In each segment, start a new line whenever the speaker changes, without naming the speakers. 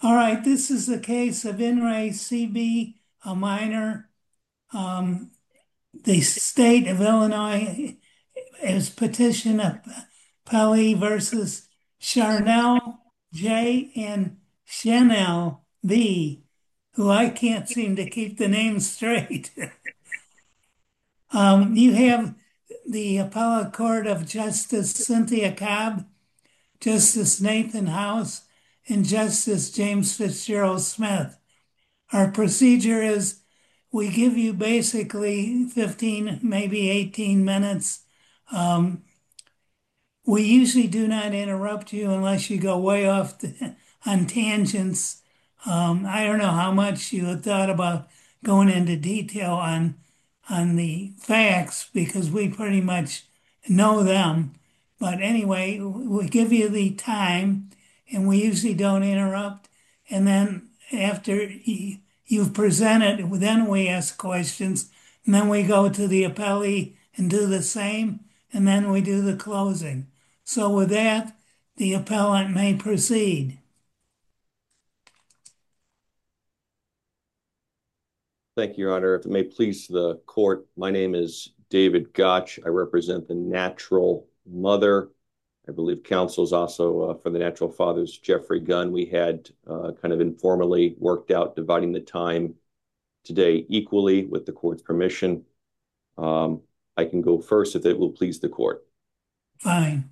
All right, this is the case of In re CB, a minor. Um, the state of Illinois is petition of Pelley versus Charnel J. and Chanel B., who I can't seem to keep the name straight. You have the Appellate Court of Justice Cynthia Cobb, Justice Nathan House, and Justice James Fitzgerald Smith. Our procedure is we give you basically 15, maybe 18 minutes. Um, we usually do not interrupt you unless you go way off on tangents. I don't know how much you had thought about going into detail on the facts because we pretty much know them. But anyway, we give you the time and we usually don't interrupt. And then after you've presented, then we ask questions. And then we go to the appellee and do the same. And then we do the closing. So with that, the appellant may proceed.
Thank you, Your Honor. If it may please the court, my name is David Gotch. I represent the natural mother. I believe counsel is also for the natural father's Jeffrey Gunn. We had kind of informally worked out dividing the time today equally with the court's permission. I can go first if it will please the court.
Fine.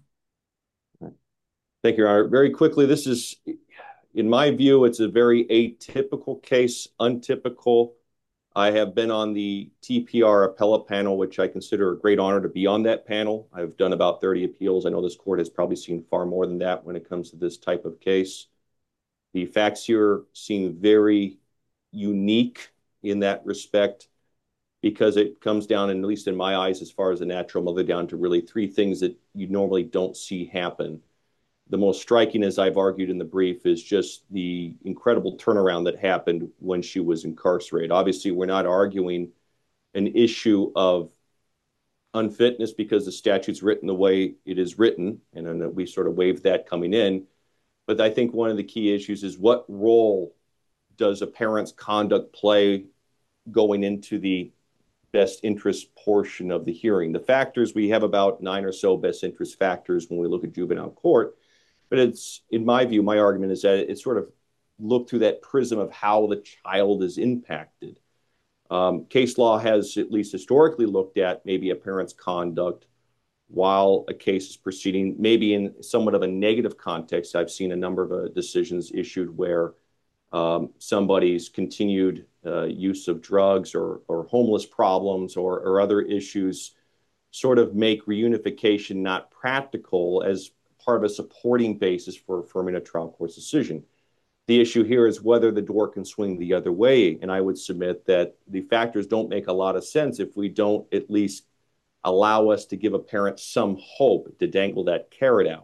Thank you, Your Honor. Very quickly, this is, in my view, it's a very atypical case, untypical. I have been on the TPR appellate panel, which I consider a great honor to be on that panel. I've done about 30 appeals. I know this court has probably seen far more than that when it comes to this type of case. The facts here seem very unique in that respect because it comes down, and at least in my eyes, as far as a natural mother, down to really three things that you normally don't see happen. The most striking, as I've argued in the brief, is just the incredible turnaround that happened when she was incarcerated. Obviously, we're not arguing an issue of unfitness because the statute's written the way it is written, and then we sort of waived that coming in. But I think one of the key issues is what role does a parent's conduct play going into the best interest portion of the hearing? The factors, we have about 9 or so best interest factors when we look at juvenile court. But it's, in my view, my argument is that it's sort of looked through that prism of how the child is impacted. Case law has at least historically looked at maybe a parent's conduct while a case is proceeding, maybe in somewhat of a negative context. I've seen a number of decisions issued where somebody's continued use of drugs or homeless problems or other issues sort of make reunification not practical as part of a supporting basis for affirming a trial court's decision. The issue here is whether the door can swing the other way. And I would submit that the factors don't make a lot of sense if we don't at least allow us to give a parent some hope to dangle that carrot out.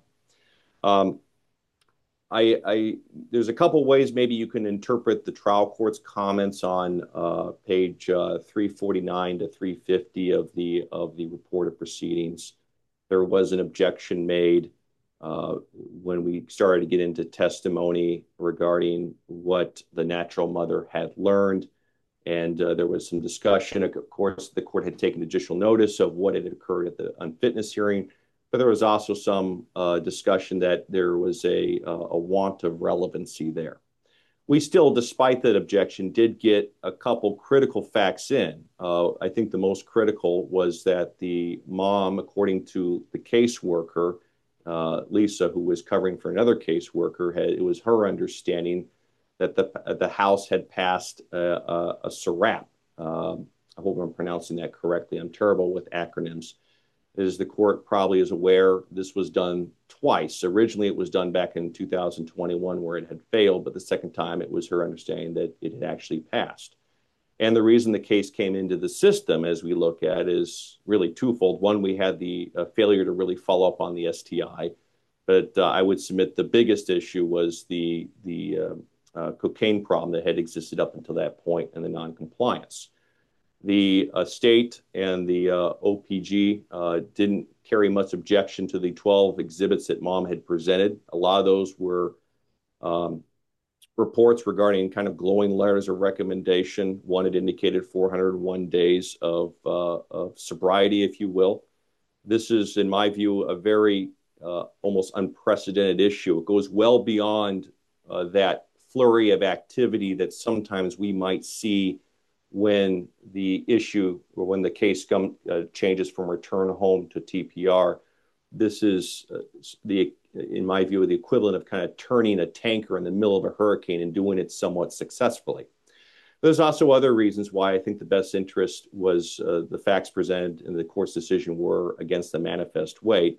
There's a couple ways maybe you can interpret the trial court's comments on page 349 to 350 of the report of proceedings. There was an objection made when we started to get into testimony regarding what the natural mother had learned. And there was some discussion. Of course, the court had taken additional notice of what had occurred at the unfitness hearing. But there was also some discussion that there was a want of relevancy there. We still, despite that objection, did get a couple critical facts in. I think the most critical was that the mom, according to the caseworker, Lisa, who was covering for another caseworker, it was her understanding that the house had passed a SRAP. I hope I'm pronouncing that correctly. I'm terrible with acronyms. As the court probably is aware, this was done twice. Originally, it was done back in 2021 where it had failed, but the second time it was her understanding that it had actually passed. And the reason the case came into the system, as we look at, is really twofold. One, we had the failure to really follow up on the STI, but I would submit the biggest issue was the cocaine problem that had existed up until that point and the noncompliance. The state and the OPG didn't carry much objection to the 12 exhibits that mom had presented. A lot of those were reports regarding kind of glowing letters of recommendation. One had indicated 401 days of sobriety, if you will. This is, in my view, a very almost unprecedented issue. It goes well beyond that flurry of activity that sometimes we might see when the issue or when the case changes from return home to TPR. This is in my view, the equivalent of kind of turning a tanker in the middle of a hurricane and doing it somewhat successfully. There's also other reasons why I think the best interest was the facts presented in the court's decision were against the manifest weight.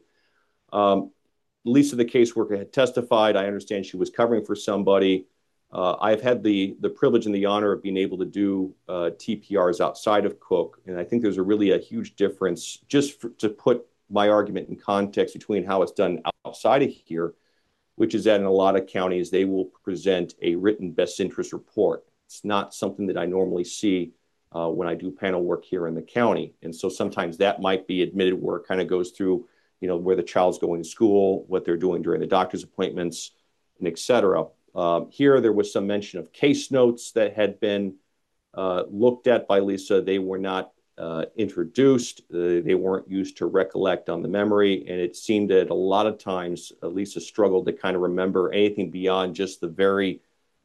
Lisa, the caseworker, had testified. I understand she was covering for somebody. I've had the privilege and the honor of being able to do TPRs outside of Cook, and I think there's really a huge difference to put my argument in context between how it's done outside of here, which is that in a lot of counties, they will present a written best interest report. It's not something that I normally see when I do panel work here in the county. And so sometimes that might be admitted where it kind of goes through, where the child's going to school, what they're doing during the doctor's appointments, and et cetera. Here, there was some mention of case notes that had been looked at by Lisa. They were not introduced. They weren't used to recollect on the memory. And it seemed that a lot of times Lisa struggled to kind of remember anything beyond just the very,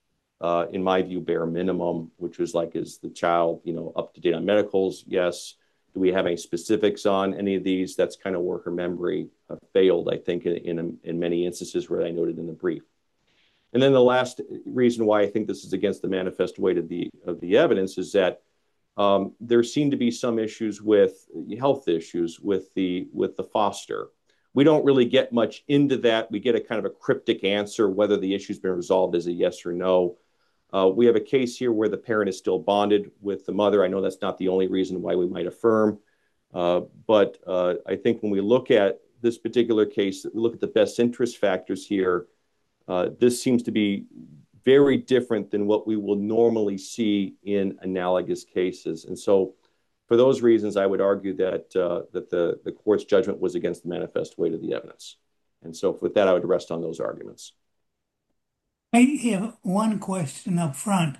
in my view, bare minimum, which was like, is the child, up to date on medicals? Yes. Do we have any specifics on any of these? That's kind of where her memory failed, I think, in many instances where I noted in the brief. And then the last reason why I think this is against the manifest weight of the evidence is that there seem to be some issues with health issues with the foster. We don't really get much into that. We get a kind of a cryptic answer whether the issue's been resolved as a yes or no. We have a case here where the parent is still bonded with the mother. I know that's not the only reason why we might affirm, but I think when we look at this particular case, we look at the best interest factors here, this seems to be very different than what we will normally see in analogous cases. And so for those reasons, I would argue that the court's judgment was against the manifest weight of the evidence. And so with that, I would rest on those arguments.
I have one question up front.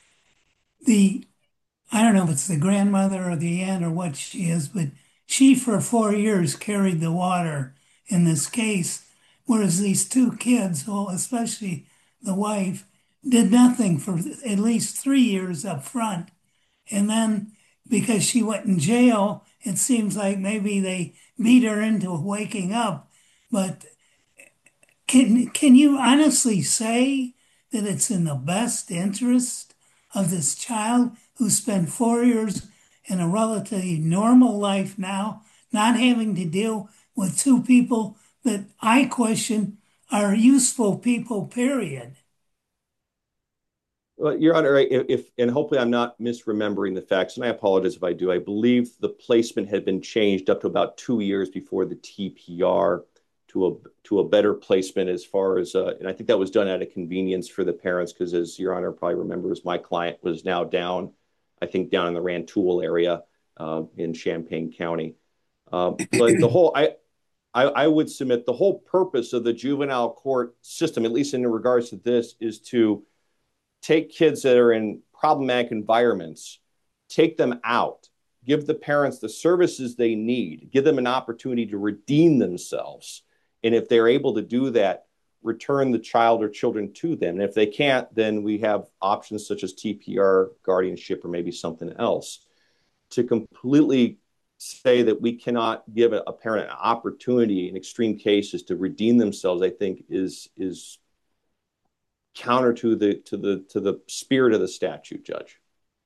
I don't know if it's the grandmother or the aunt or what she is, but she for 4 years carried the water in this case, whereas these two kids, well, especially the wife, did nothing for at least 3 years up front. And then because she went in jail, it seems like maybe they beat her into waking up. But can you honestly say that it's in the best interest of this child who spent 4 years in a relatively normal life now, not having to deal with two people that I question are useful people, period?
Well, Your Honor, and hopefully I'm not misremembering the facts, and I apologize if I do. I believe the placement had been changed up to about 2 years before the TPR to a better placement as far as, and I think that was done out of convenience for the parents because, as Your Honor probably remembers, my client was now down, I think, down in the Rantoul area in Champaign County. But I would submit the whole purpose of the juvenile court system, at least in regards to this, is to take kids that are in problematic environments, take them out, give the parents the services they need, give them an opportunity to redeem themselves. And if they're able to do that, return the child or children to them. And if they can't, then we have options such as TPR, guardianship, or maybe something else. To completely say that we cannot give a parent an opportunity in extreme cases to redeem themselves, I think is counter to the spirit of the statute, Judge.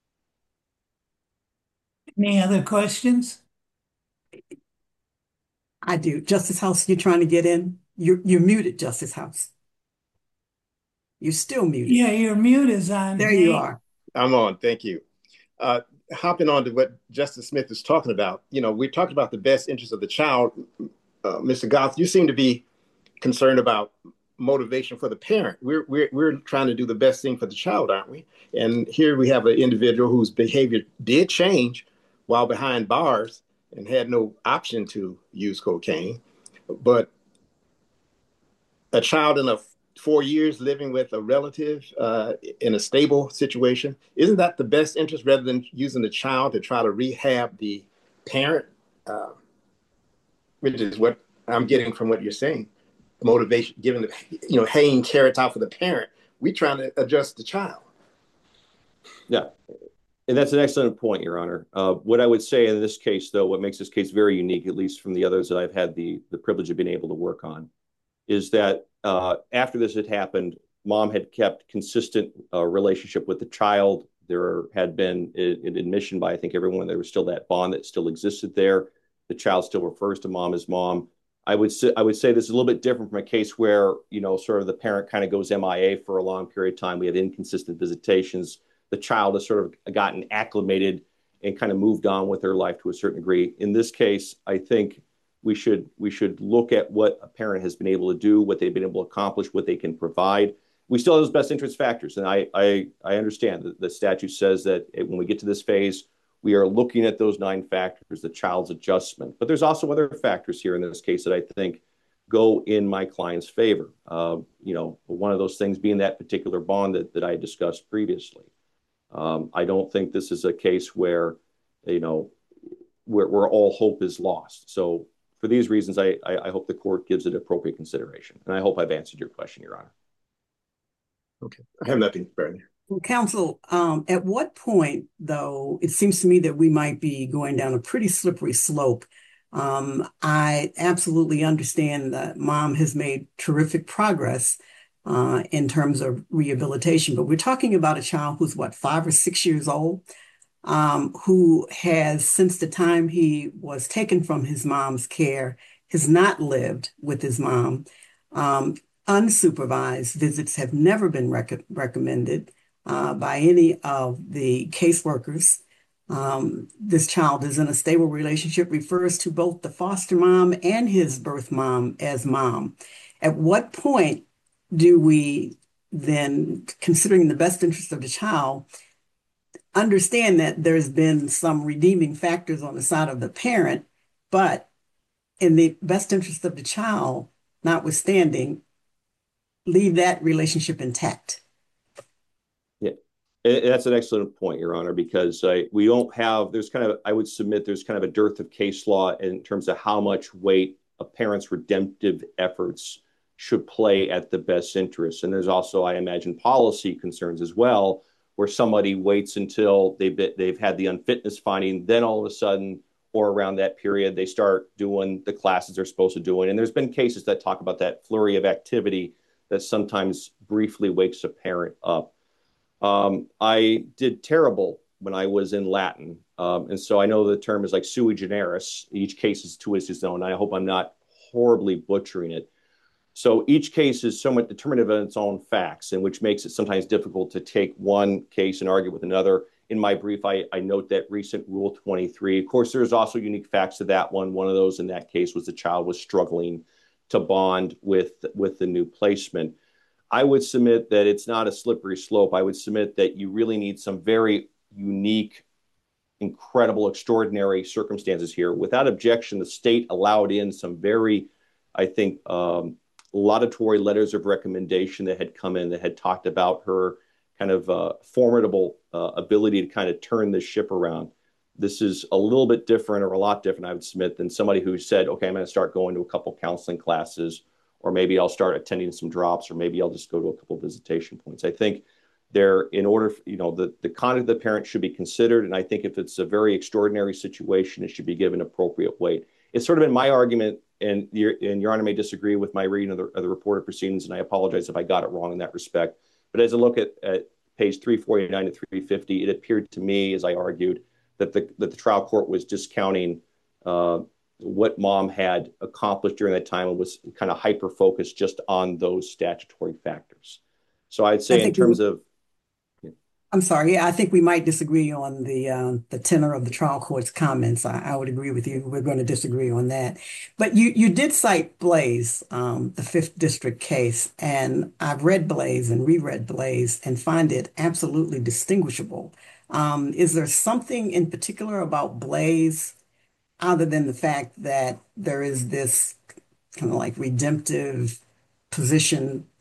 Any other questions?
I do. Justice House, you're trying to get in? You're muted, Justice House. You're still muted.
Yeah, your mute is on.
There you are.
I'm on. Thank you. Hopping on to what Justice Smith is talking about, we talked about the best interest of the child. Mr. Goth, you seem to be concerned about motivation for the parent. We're trying to do the best thing for the child, aren't we? And here we have an individual whose behavior did change while behind bars and had no option to use cocaine. But a child in a 4 years living with a relative in a stable situation? Isn't that the best interest rather than using the child to try to rehab the parent, uh, which is what I'm getting from what you're saying? Motivation, giving the, hanging carrots out for the parent. We trying to adjust the child.
Yeah. And that's an excellent point, Your Honor. What I would say in this case, though, what makes this case very unique, at least from the others that I've had the privilege of being able to work on, is that after this had happened, mom had kept consistent relationship with the child. There had been an admission by, I think, everyone, there was still that bond that still existed there. The child still refers to mom as mom. I would say this is a little bit different from a case where, sort of the parent kind of goes MIA for a long period of time. We have inconsistent visitations. The child has sort of gotten acclimated and kind of moved on with their life to a certain degree. In this case, I think we should look at what a parent has been able to do, what they've been able to accomplish, what they can provide. We still have those best interest factors, and I understand that the statute says that when we get to this phase, we are looking at those 9 factors, the child's adjustment. But there's also other factors here in this case that I think go in my client's favor. One of those things being that particular bond that I discussed previously. I don't think this is a case where, where all hope is lost. So for these reasons, I hope the court gives it appropriate consideration. And I hope I've answered your question, Your Honor.
Okay. I have nothing further.
Well, counsel, at what point, though, it seems to me that we might be going down a pretty slippery slope. I absolutely understand that mom has made terrific progress in terms of rehabilitation, but we're talking about a child who's 5 or 6 years old, who has, since the time he was taken from his mom's care, has not lived with his mom. Unsupervised visits have never been recommended by any of the caseworkers. This child is in a stable relationship, refers to both the foster mom and his birth mom as mom. At what point do we then, considering the best interest of the child, understand that there's been some redeeming factors on the side of the parent, but in the best interest of the child, notwithstanding, leave that relationship intact?
Yeah, that's an excellent point, Your Honor, because we don't have, I would submit there's kind of a dearth of case law in terms of how much weight a parent's redemptive efforts should play at the best interest. And there's also, I imagine, policy concerns as well, where somebody waits until they've had the unfitness finding, then all of a sudden, or around that period, they start doing the classes they're supposed to do. And there's been cases that talk about that flurry of activity that sometimes briefly wakes a parent up. I did terrible when I was in Latin. And so I know the term is like sui generis. Each case is to its own. I hope I'm not horribly butchering it. So each case is somewhat determinative of its own facts, and which makes it sometimes difficult to take one case and argue with another. In my brief, I note that recent Rule 23. Of course, there's also unique facts to that one. One of those in that case was the child was struggling to bond with the new placement. I would submit that it's not a slippery slope. I would submit that you really need some very unique, incredible, extraordinary circumstances here. Without objection, the state allowed in some very, I think, laudatory letters of recommendation that had come in that had talked about her kind of formidable ability to kind of turn this ship around. This is a little bit different, or a lot different, I would submit, than somebody who said, okay, I'm going to start going to a couple counseling classes, or maybe I'll start attending some drops, or maybe I'll just go to a couple visitation points. I think in order, the conduct of the parent should be considered. And I think if it's a very extraordinary situation, it should be given appropriate weight. It's sort of been my argument, and Your Honor may disagree with my reading of the reported proceedings, and I apologize if I got it wrong in that respect. But as I look at page 349 to 350, it appeared to me, as I argued, that the trial court was discounting what mom had accomplished during that time and was kind of hyper-focused just on those statutory factors. So I'd say in terms of...
I'm sorry. Yeah, I think we might disagree on the tenor of the trial court's comments. I would agree with you. We're going to disagree on that. But you did cite Blaze, the Fifth District case, and I've read Blaze and reread Blaze and find it absolutely distinguishable. Is there something in particular about Blaze other than the fact that there is this kind of like redemptive position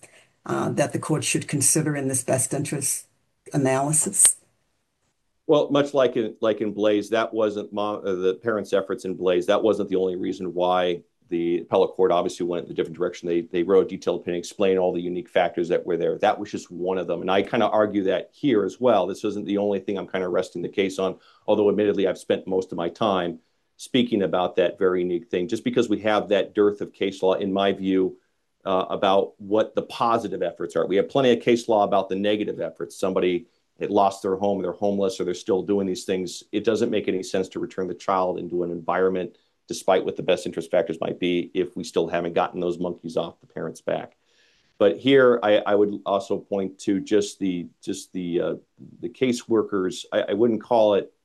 that the court should consider in this best interest analysis?
Well, much like in Blaze, that wasn't the parents' efforts in Blaze. That wasn't the only reason why the appellate court obviously went in a different direction. They wrote a detailed opinion, explained all the unique factors that were there. That was just one of them, and I kind of argue that here as well. This isn't the only thing I'm kind of resting the case on, although admittedly I've spent most of my time speaking about that very unique thing. Just because we have that dearth of case law, in my view, about what the positive efforts are. We have plenty of case law about the negative efforts. Somebody had lost their home, they're homeless, or they're still doing these things. It doesn't make any sense to return the child into an environment, despite what the best interest factors might be, if we still haven't gotten those monkeys off the parents' back. But here, I would also point to just the caseworkers. I wouldn't call it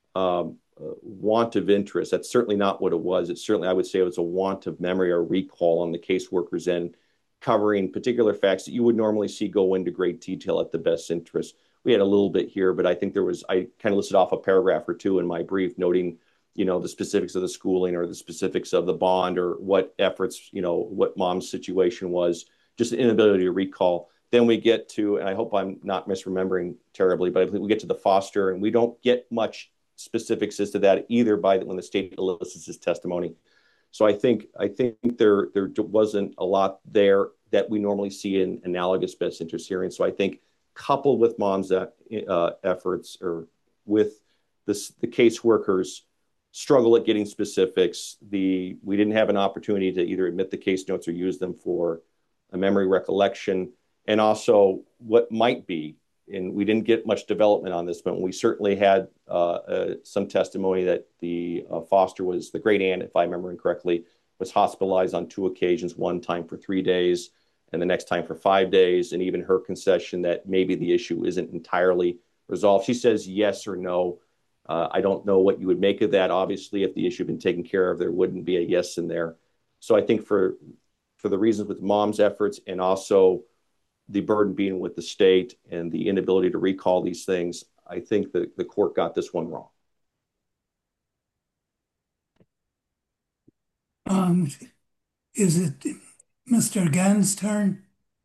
want of interest. That's certainly not what it was. It's certainly, I would say, it was a want of memory or recall on the caseworkers' end, covering particular facts that you would normally see go into great detail at the best interest. We had a little bit here, but I think I kind of listed off a paragraph or two in my brief noting, the specifics of the schooling or the specifics of the bond or what efforts, what mom's situation was, just the inability to recall. Then we get to, and I hope I'm not misremembering terribly, but I think we get to the foster, and we don't get much specifics as to that either when the state elicits his testimony. So I think there wasn't a lot there that we normally see in analogous best interest hearings. So I think coupled with mom's efforts or with the caseworkers struggle at getting specifics, we didn't have an opportunity to either admit the case notes or use them for a memory recollection, and also what might be. And we didn't get much development on this, but we certainly had some testimony that the foster was the great aunt, if I remember correctly, was hospitalized on 2 occasions, one time for 3 days and the next time for 5 days. And even her concession that maybe the issue isn't entirely resolved. She says yes or no. I don't know what you would make of that. Obviously, if the issue had been taken care of, there wouldn't be a yes in there. So I think for the reasons with mom's efforts and also the burden being with the state and the inability to recall these things, I think that the court got this one wrong.
Is it Mr. Gunn's turn?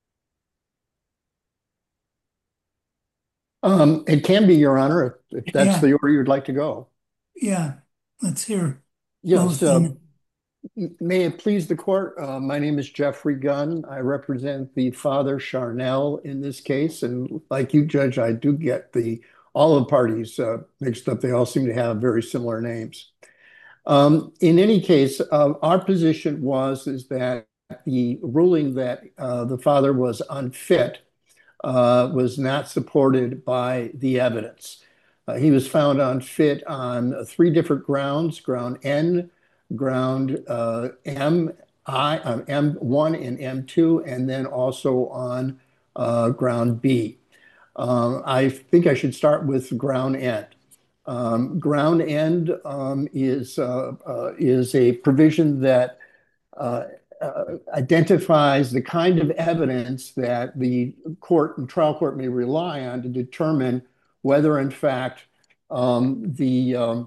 It can be, Your Honor, if that's the order you'd like to go.
Yeah, let's hear.
Yes, may it please the court. My name is Jeffrey Gunn. I represent the father Charnel in this case, and like you, Judge, I do get all the parties mixed up. They all seem to have very similar names. In any case, our position is that the ruling that the father was unfit was not supported by the evidence. He was found unfit on 3 different grounds: ground N, ground M1 and M2, and then also on ground B. I think I should start with ground N. Ground N is a provision that identifies the kind of evidence that the trial court may rely on to determine whether, in fact, the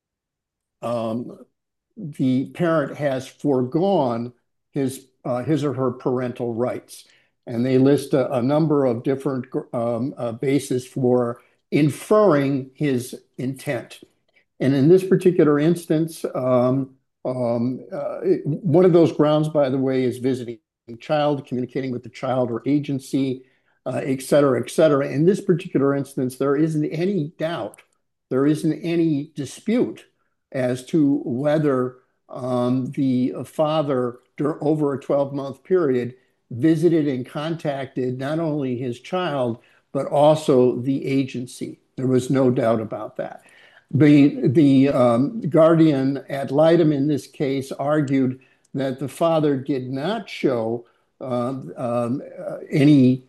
parent has foregone his or her parental rights. And they list a number of different bases for inferring his intent. And in this particular instance, one of those grounds, by the way, is visiting the child, communicating with the child or agency, et cetera, et cetera. In this particular instance, there isn't any doubt, there isn't any dispute as to whether the father, over a 12-month period, visited and contacted not only his child, but also the agency. There was no doubt about that. The guardian ad litem in this case argued that the father did not show any.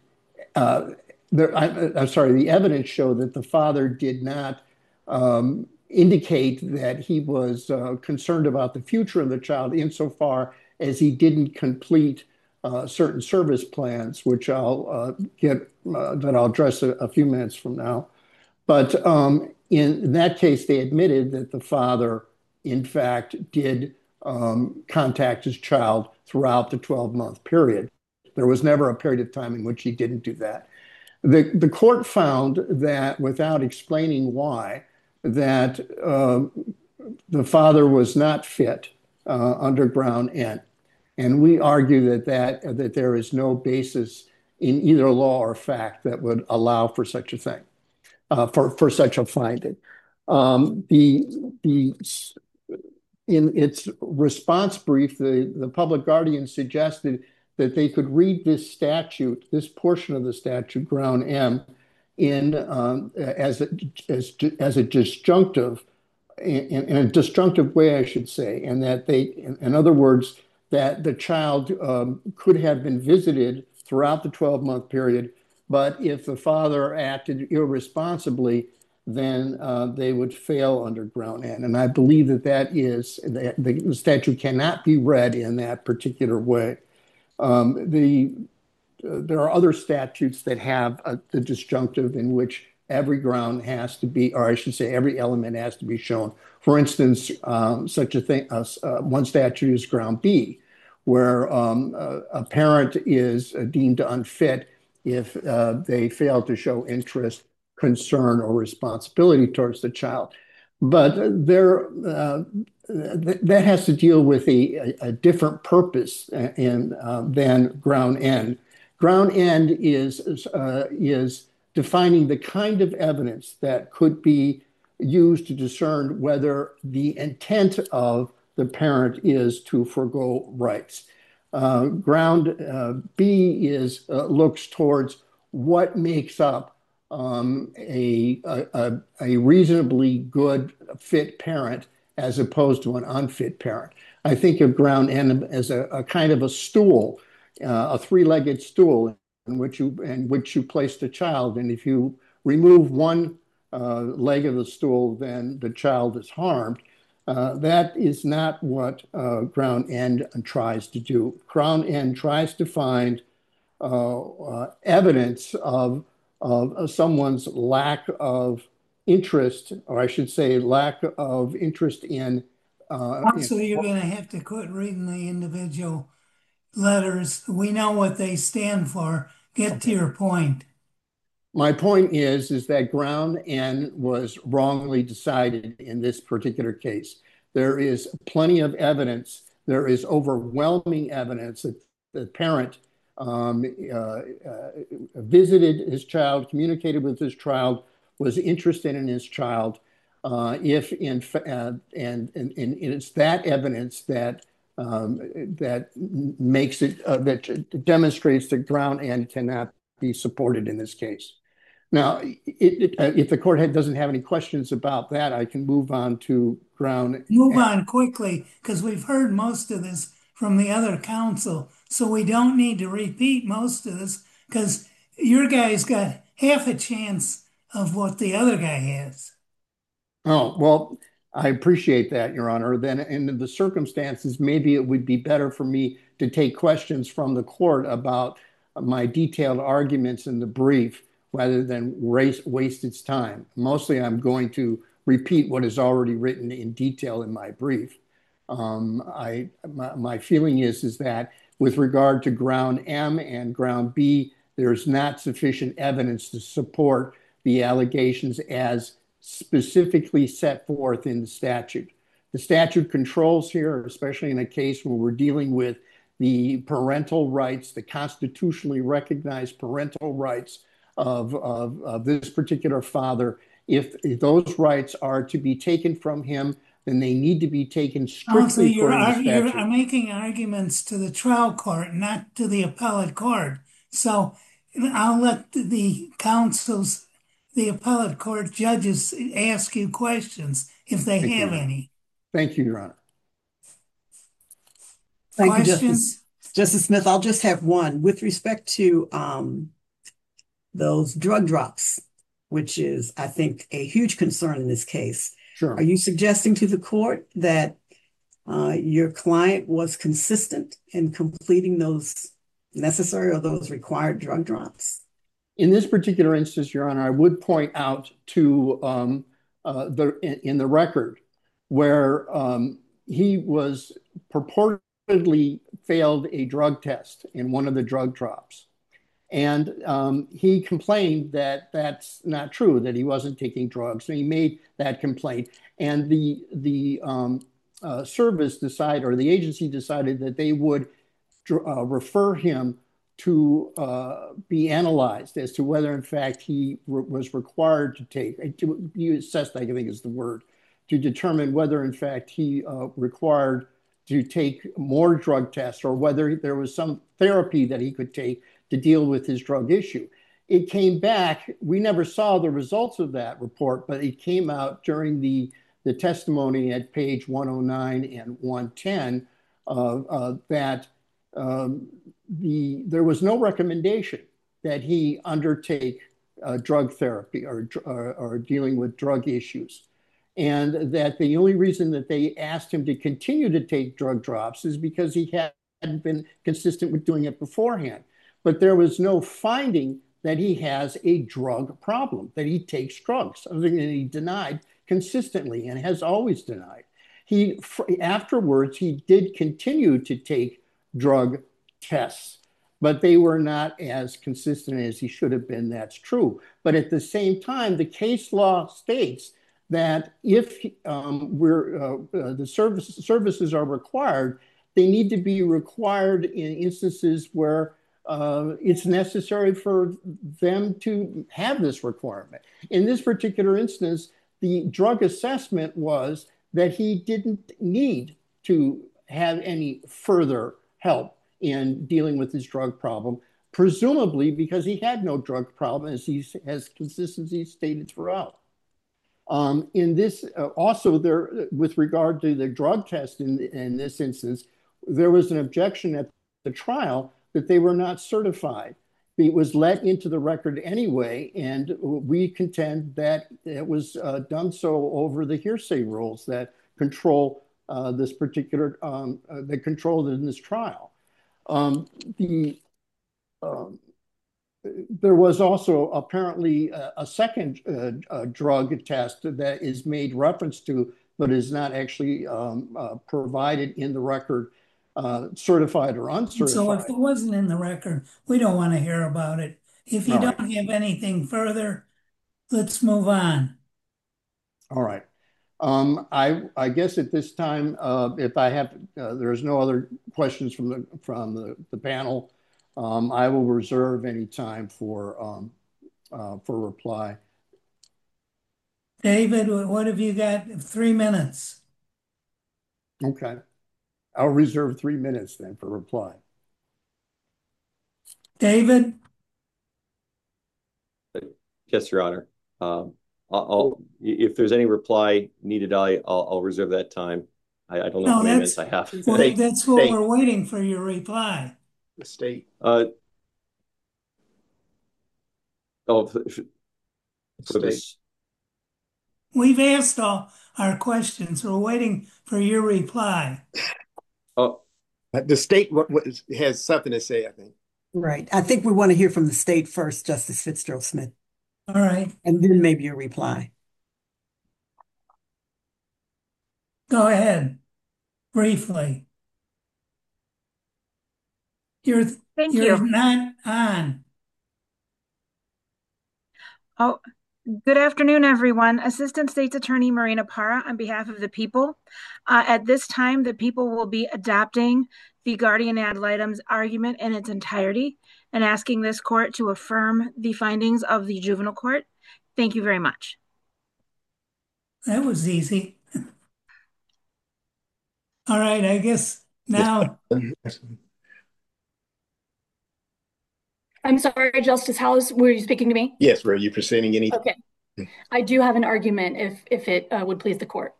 The evidence showed that the father did not indicate that he was concerned about the future of the child insofar as he didn't complete certain service plans, which I'll address a few minutes from now. But in that case, they admitted that the father, in fact, did contact his child throughout the 12-month period. There was never a period of time in which he didn't do that. The court found that, without explaining why, that the father was not fit under ground N. And we argue that there is no basis in either law or fact that would allow for such a thing, for such a finding. In its response brief, the public guardian suggested that they could read this statute, this portion of the statute, ground M, as a disjunctive, in a disjunctive way, I should say, and that in other words, that the child could have been visited throughout the 12-month period, but if the father acted irresponsibly, then they would fail under ground N. And I believe that the statute cannot be read in that particular way. There are other statutes that have the disjunctive in which every ground has to be, or I should say, every element has to be shown. For instance, such a thing, one statute is ground B, where a parent is deemed unfit if they fail to show interest, concern, or responsibility towards the child. But that has to deal with a different purpose than ground N. Ground N is defining the kind of evidence that could be used to discern whether the intent of the parent is to forgo rights. Ground B looks towards what makes up a reasonably good fit parent as opposed to an unfit parent. I think of ground N as a kind of a stool, a three-legged stool in which you place the child, and if you remove one leg of the stool, then the child is harmed. That is not what ground N tries to do. Ground N tries to find evidence of someone's lack of interest, or I should say lack of interest in.
So you're going to have to quit reading the individual letters. We know what they stand for. Get to your point.
My point is that ground N was wrongly decided in this particular case. There is plenty of evidence. There is overwhelming evidence that the parent visited his child, communicated with his child, was interested in his child. And it's that evidence that makes it that demonstrates that ground N cannot be supported in this case. Now, if the court doesn't have any questions about that, I can move on to ground.
Move on quickly, because we've heard most of this from the other counsel, so we don't need to repeat most of this, because your guy's got half a chance of what the other guy has.
Oh, well, I appreciate that, Your Honor. Then in the circumstances, maybe it would be better for me to take questions from the court about my detailed arguments in the brief rather than waste its time. Mostly, I'm going to repeat what is already written in detail in my brief. My feeling is that with regard to ground M and ground B, there's not sufficient evidence to support the allegations as specifically set forth in the statute. The statute controls here, especially in a case where we're dealing with the parental rights, the constitutionally recognized parental rights of this particular father. If those rights are to be taken from him, then they need to be taken strictly according to statute.
You're making arguments to the trial court, not to the appellate court. So I'll let the appellate court judges ask you questions if they have any.
Thank you, Your Honor.
Thank you, Justice Smith. I'll just have one with respect to those drug drops, which is, I think, a huge concern in this case.
Sure.
Are you suggesting to the court that your client was consistent in completing those necessary or those required drug drops?
In this particular instance, Your Honor, I would point out to in the record where he was purportedly failed a drug test in one of the drug drops. And he complained that that's not true, that he wasn't taking drugs. So he made that complaint. And the service decided, or the agency decided, that they would refer him to be analyzed as to whether, in fact, he was required to take, you assessed, I think is the word, to determine whether, in fact, he required to take more drug tests or whether there was some therapy that he could take to deal with his drug issue. It came back. We never saw the results of that report, but it came out during the testimony at page 109 and 110 that there was no recommendation that he undertake drug therapy or dealing with drug issues. And that the only reason that they asked him to continue to take drug drops is because he hadn't been consistent with doing it beforehand. But there was no finding that he has a drug problem, that he takes drugs, something that he denied consistently and has always denied. Afterwards, he did continue to take drug tests, but they were not as consistent as he should have been. That's true. But at the same time, the case law states that if the services are required, they need to be required in instances where it's necessary for them to have this requirement. In this particular instance, the drug assessment was that he didn't need to have any further help in dealing with his drug problem, presumably because he had no drug problem, as he has consistently stated throughout. In this, also there, with regard to the drug test in this instance, there was an objection at the trial that they were not certified. It was let into the record anyway, and we contend that it was done so over the hearsay rules that control this particular, that controlled in this trial. There was also apparently a second drug test that is made reference to, but is not actually provided in the record, certified or uncertified.
So if it wasn't in the record, we don't want to hear about it. If you don't have anything further, let's move on.
All right. I guess at this time, if I have, there's no other questions from the panel, I will reserve any time for reply.
David, what have you got? 3 minutes.
Okay. I'll reserve 3 minutes then for reply.
David?
Yes, Your Honor. If there's any reply needed, I'll reserve that time. I don't know how many minutes I have.
Well, that's what we're waiting for, your reply.
The state.
For this.
We've asked all our questions. We're waiting for your reply.
The state has something to say, I think.
Right. I think we want to hear from the state first, Justice Fitzgerald Smith.
All right.
And then maybe a reply.
Go ahead. Briefly. You're not on.
Oh, good afternoon, everyone. Assistant State's Attorney Marina Parra on behalf of the people. At this time, the people will be adopting the guardian ad litem's argument in its entirety and asking this court to affirm the findings of the juvenile court. Thank you very much.
That was easy. All right, I guess now.
I'm sorry, Justice House, were you speaking to me?
Yes, were you presenting anything?
Okay. I do have an argument if it would please the court.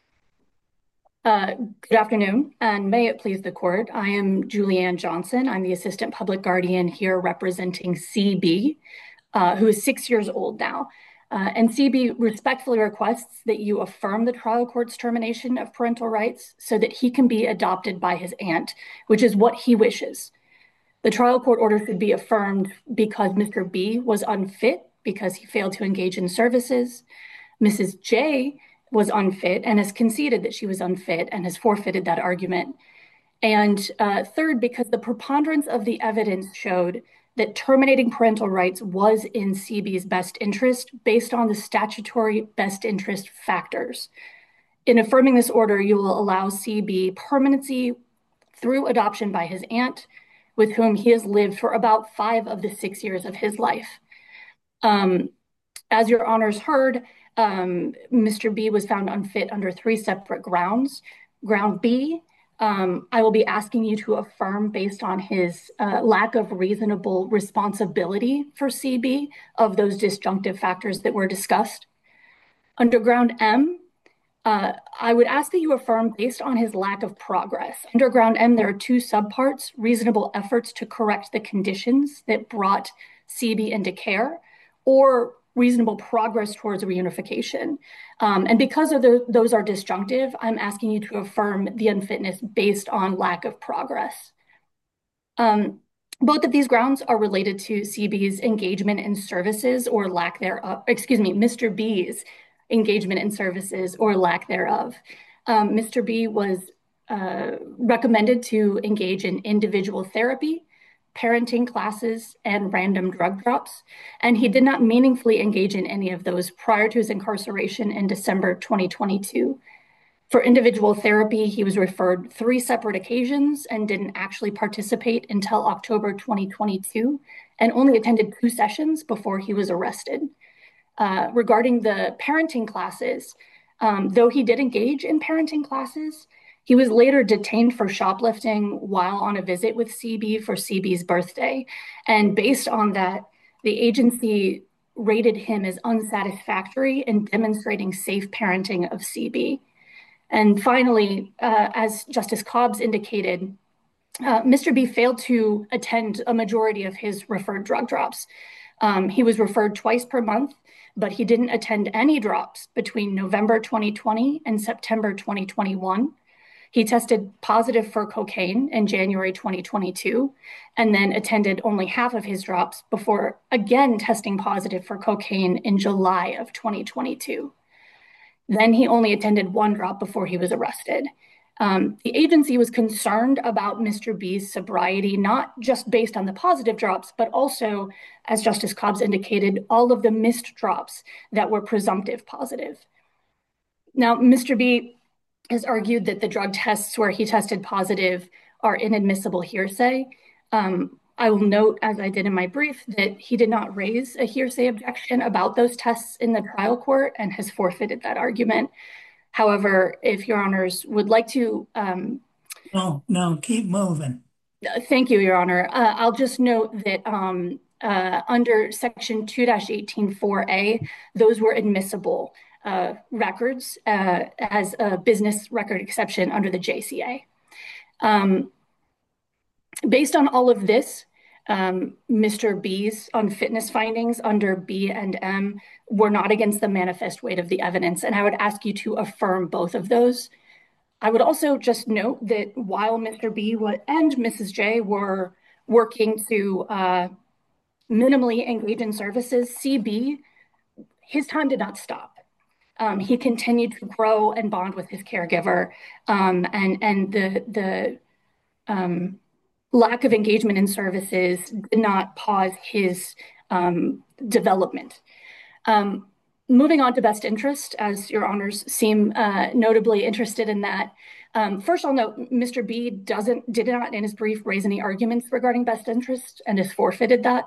Good afternoon, and may it please the court. I am Julianne Johnson. I'm the Assistant Public Guardian here representing CB, who is 6 years old now. And CB respectfully requests that you affirm the trial court's termination of parental rights so that he can be adopted by his aunt, which is what he wishes. The trial court order should be affirmed because Mr. B was unfit because he failed to engage in services. Mrs. J was unfit and has conceded that she was unfit and has forfeited that argument. And third, because the preponderance of the evidence showed that terminating parental rights was in CB's best interest based on the statutory best interest factors. In affirming this order, you will allow CB permanency through adoption by his aunt, with whom he has lived for about 5 of the 6 years of his life. As your honors heard, Mr. B was found unfit under 3 separate grounds. Ground B, I will be asking you to affirm based on his lack of reasonable responsibility for CB of those disjunctive factors that were discussed. Under ground M, I would ask that you affirm based on his lack of progress. Under ground M, there are 2 subparts: reasonable efforts to correct the conditions that brought CB into care, or reasonable progress towards reunification. And because of those are disjunctive, I'm asking you to affirm the unfitness based on lack of progress. Both of these grounds are related to CB's engagement in services or lack thereof, Mr. B's engagement in services or lack thereof. Mr. B was recommended to engage in individual therapy, parenting classes, and random drug drops, and he did not meaningfully engage in any of those prior to his incarceration in December 2022. For individual therapy, he was referred 3 separate occasions and didn't actually participate until October 2022, and only attended 2 sessions before he was arrested. Regarding the parenting classes, though he did engage in parenting classes, he was later detained for shoplifting while on a visit with CB for CB's birthday. And based on that, the agency rated him as unsatisfactory in demonstrating safe parenting of CB. And finally, as Justice Cobbs indicated, Mr. B failed to attend a majority of his referred drug drops. He was referred twice per month, but he didn't attend any drops between November 2020 and September 2021. He tested positive for cocaine in January 2022, and then attended only half of his drops before again testing positive for cocaine in July of 2022. Then he only attended 1 drop before he was arrested. The agency was concerned about Mr. B's sobriety, not just based on the positive drops, but also, as Justice Cobbs indicated, all of the missed drops that were presumptive positive. Now, Mr. B has argued that the drug tests where he tested positive are inadmissible hearsay. I will note, as I did in my brief, that he did not raise a hearsay objection about those tests in the trial court and has forfeited that argument. However, if your honors would like to...
No, keep moving.
Thank you, Your Honor. I'll just note that under Section 2-18-4A, those were admissible records as a business record exception under the JCA. Based on all of this, Mr. B's unfitness findings under B and M were not against the manifest weight of the evidence, and I would ask you to affirm both of those. I would also just note that while Mr. B and Mrs. J were working to minimally engage in services, CB, his time did not stop. He continued to grow and bond with his caregiver, and the lack of engagement in services did not pause his development. Moving on to best interest, as your honors seem notably interested in that. First, I'll note Mr. B did not in his brief raise any arguments regarding best interest and has forfeited that.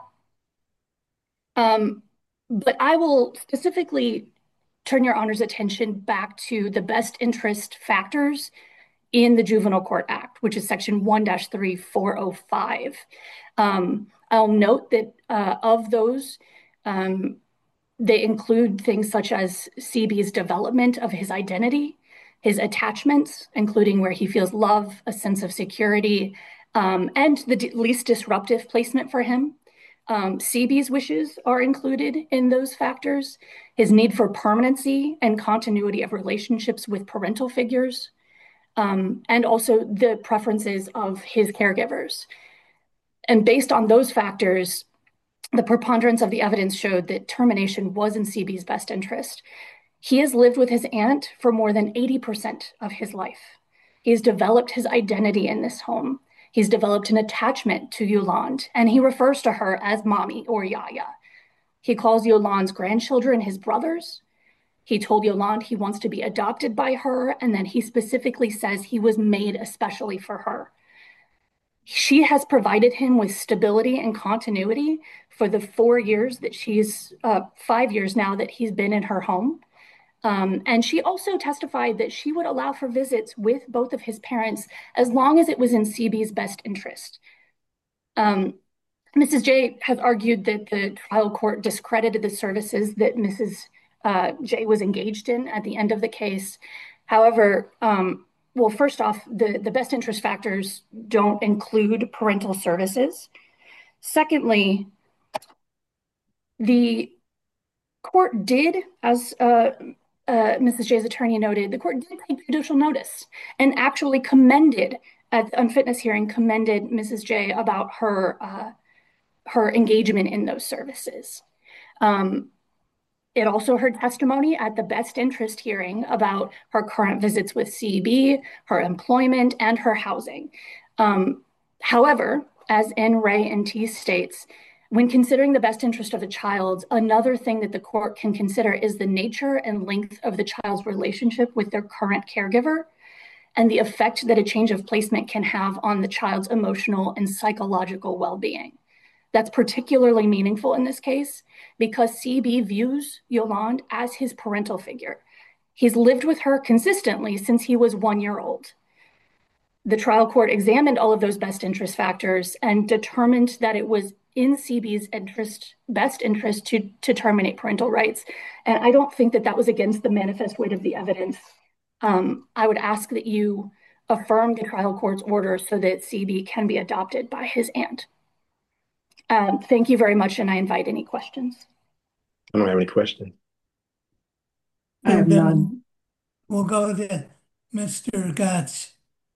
But I will specifically turn your honors' attention back to the best interest factors in the Juvenile Court Act, which is Section 1-3405. I'll note that of those, they include things such as CB's development of his identity, his attachments, including where he feels love, a sense of security, and the least disruptive placement for him. CB's wishes are included in those factors, his need for permanency and continuity of relationships with parental figures, and also the preferences of his caregivers. And based on those factors, the preponderance of the evidence showed that termination was in CB's best interest. He has lived with his aunt for more than 80% of his life. He's developed his identity in this home. He's developed an attachment to Yolande, and he refers to her as mommy or Yaya. He calls Yolande's grandchildren his brothers. He told Yolande he wants to be adopted by her, and then he specifically says he was made especially for her. She has provided him with stability and continuity for the 4 years that 5 years now that he's been in her home. And she also testified that she would allow for visits with both of his parents as long as it was in CB's best interest. Mrs. J has argued that the trial court discredited the services that Mrs. J was engaged in at the end of the case. However, well, first off, the best interest factors don't include parental services. Secondly, the court did, as Mrs. J's attorney noted, the court did take judicial notice and actually commended, at the unfitness hearing, commended Mrs. J about her engagement in those services. It also heard testimony at the best interest hearing about her current visits with CB, her employment, and her housing. However, as N. Ray and T states, when considering the best interest of a child, another thing that the court can consider is the nature and length of the child's relationship with their current caregiver and the effect that a change of placement can have on the child's emotional and psychological well-being. That's particularly meaningful in this case because CB views Yolande as his parental figure. He's lived with her consistently since he was 1 year old. The trial court examined all of those best interest factors and determined that it was in CB's best interest to terminate parental rights. And I don't think that that was against the manifest weight of the evidence. I would ask that you affirm the trial court's order so that CB can be adopted by his aunt. Thank you very much, and I invite any questions.
I don't have any questions.
I have none.
We'll go to Mr. Gotch.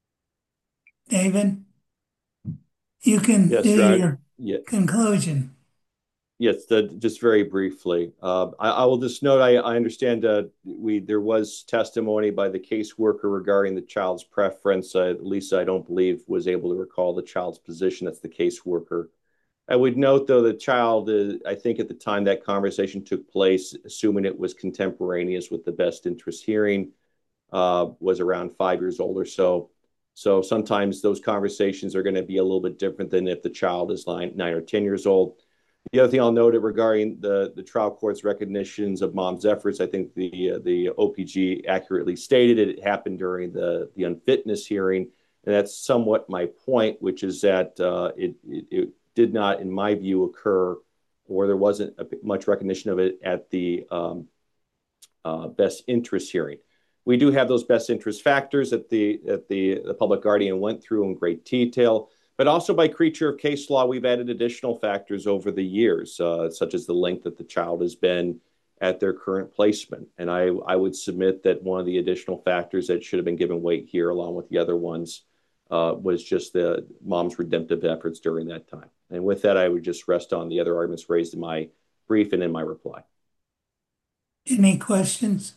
David, you can do your conclusion.
Yes, just very briefly. I will just note, I understand there was testimony by the caseworker regarding the child's preference. Lisa, I don't believe, was able to recall the child's position. That's the caseworker. I would note, though, the child, I think at the time that conversation took place, assuming it was contemporaneous with the best interest hearing, was around 5 years old or so. So sometimes those conversations are going to be a little bit different than if the child is 9 or 10 years old. The other thing I'll note regarding the trial court's recognitions of mom's efforts, I think the OPG accurately stated it happened during the unfitness hearing. And that's somewhat my point, which is that it did not, in my view, occur, or there wasn't much recognition of it at the best interest hearing. We do have those best interest factors that the public guardian went through in great detail, but also by creature of case law, we've added additional factors over the years, such as the length that the child has been at their current placement. And I would submit that one of the additional factors that should have been given weight here, along with the other ones, was just the mom's redemptive efforts during that time. And with that, I would just rest on the other arguments raised in my brief and in my reply.
Any questions?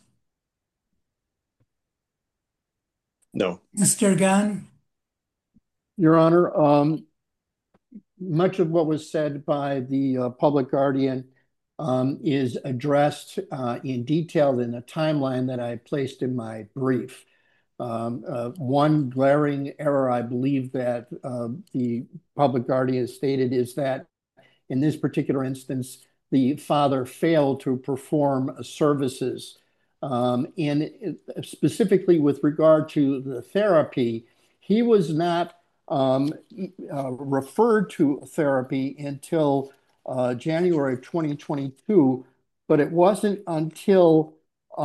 No.
Mr. Gunn?
Your Honor, much of what was said by the public guardian is addressed in detail in the timeline that I placed in my brief. One glaring error I believe that the public guardian stated is that in this particular instance, the father failed to perform services. And specifically with regard to the therapy, he was not referred to therapy until January of 2022, but it wasn't until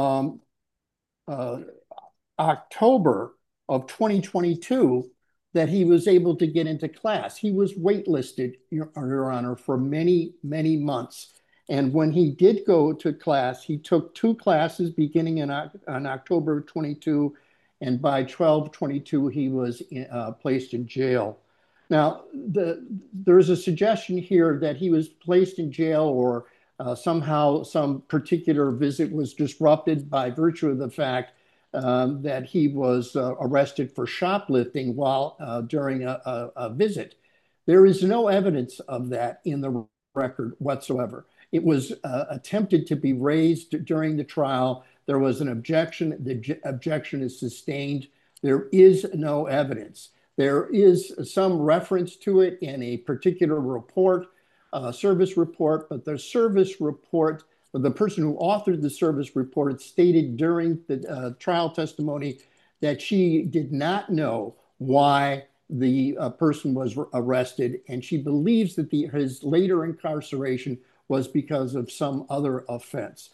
October of 2022 that he was able to get into class. He was waitlisted, Your Honor, for many, many months. And when he did go to class, he took 2 classes beginning on October 22, and by 12/22, he was placed in jail. Now, there's a suggestion here that he was placed in jail or somehow some particular visit was disrupted by virtue of the fact that he was arrested for shoplifting while during a visit. There is no evidence of that in the record whatsoever. It was attempted to be raised during the trial. There was an objection. The objection is sustained. There is no evidence. There is some reference to it in a particular report, service report, but the service report, the person who authored the service report stated during the trial testimony that she did not know why the person was arrested, and she believes that his later incarceration was because of some other offense.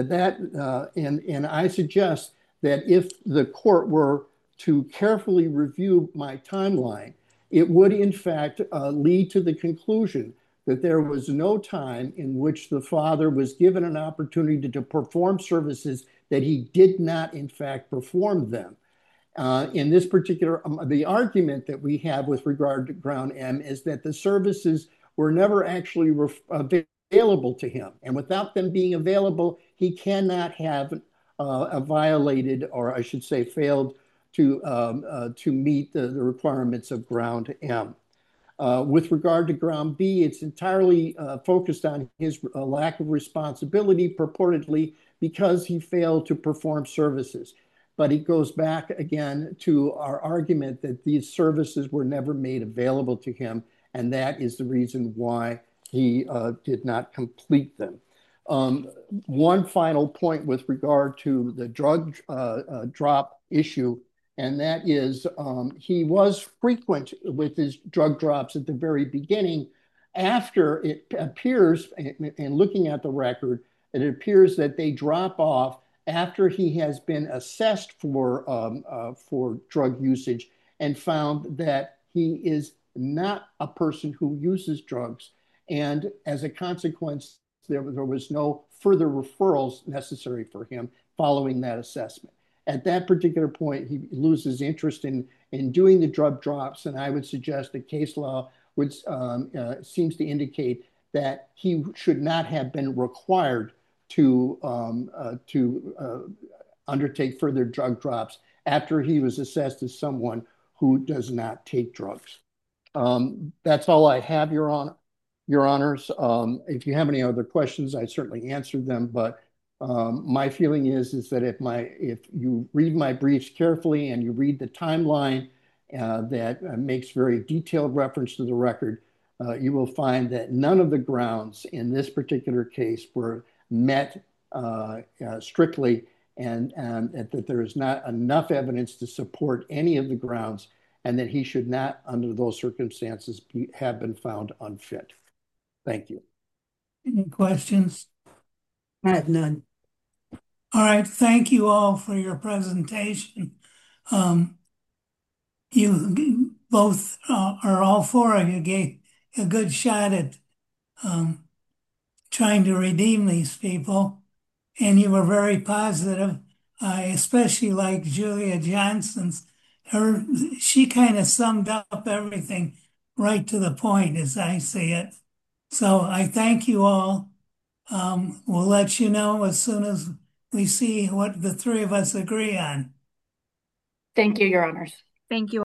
And I suggest that if the court were to carefully review my timeline, it would in fact lead to the conclusion that there was no time in which the father was given an opportunity to perform services that he did not in fact perform them. In this particular, the argument that we have with regard to Ground M is that the services were never actually available to him. And without them being available, he cannot have violated, or I should say failed to meet the requirements of Ground M. With regard to Ground B, it's entirely focused on his lack of responsibility, purportedly because he failed to perform services. But it goes back again to our argument that these services were never made available to him, and that is the reason why he did not complete them. One final point with regard to the drug drop issue, and that is he was frequent with his drug drops at the very beginning. After it appears, in looking at the record, it appears that they drop off after he has been assessed for drug usage and found that he is not a person who uses drugs. And as a consequence, there was no further referrals necessary for him following that assessment. At that particular point, he loses interest in doing the drug drops, and I would suggest that case law seems to indicate that he should not have been required to undertake further drug drops after he was assessed as someone who does not take drugs. That's all I have, Your Honors. If you have any other questions, I certainly answered them, but my feeling is that if you read my briefs carefully and you read the timeline that makes very detailed reference to the record, you will find that none of the grounds in this particular case were met strictly, and that there is not enough evidence to support any of the grounds, and that he should not, under those circumstances, have been found unfit. Thank you.
Any questions?
I have none.
All right, thank you all for your presentation. You both are all four of you gave a good shot at trying to redeem these people, and you were very positive. I especially like Julia Johnson's. She kind of summed up everything right to the point as I see it. So I thank you all. We'll let you know as soon as we see what the three of us agree on.
Thank you, Your Honors.
Thank you.